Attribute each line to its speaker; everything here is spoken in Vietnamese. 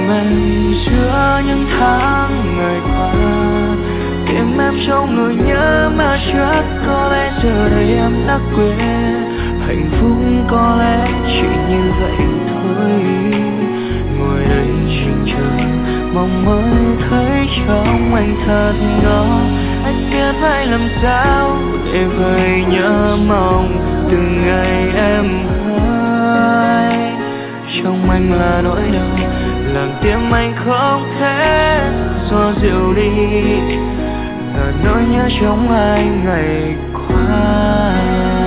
Speaker 1: mình giữa những tháng ngày qua. Tìm em trong nỗi nhớ mà chắc có lẽ giờ đây em đã quên. Hạnh phúc có lẽ chỉ như vậy thôi. Ngồi đây chừng chờ mong mới thấy trong anh thật ngỡ. Anh biết phải làm sao để vơi nhớ mong từng ngày em hỡi. Trong anh là nỗi đau làm tim anh không thể xóa dịu đi. Là nỗi nhớ trong anh ngày qua.